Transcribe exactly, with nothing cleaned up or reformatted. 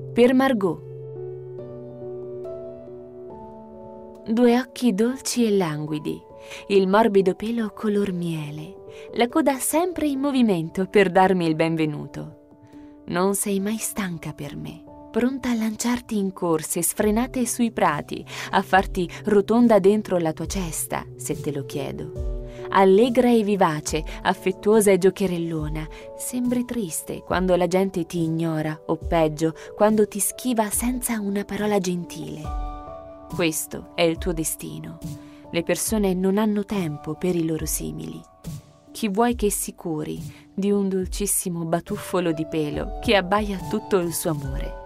Per Margot. Due occhi dolci e languidi, il morbido pelo color miele, la coda sempre in movimento per darmi il benvenuto. Non sei mai stanca per me, pronta a lanciarti in corse sfrenate sui prati, a farti rotonda dentro la tua cesta, se te lo chiedo. Allegra e vivace, affettuosa e giocherellona, sembri triste quando la gente ti ignora o peggio, quando ti schiva senza una parola gentile. Questo è il tuo destino. Le persone non hanno tempo per i loro simili. Chi vuoi che si curi di un dolcissimo batuffolo di pelo che abbaia tutto il suo amore?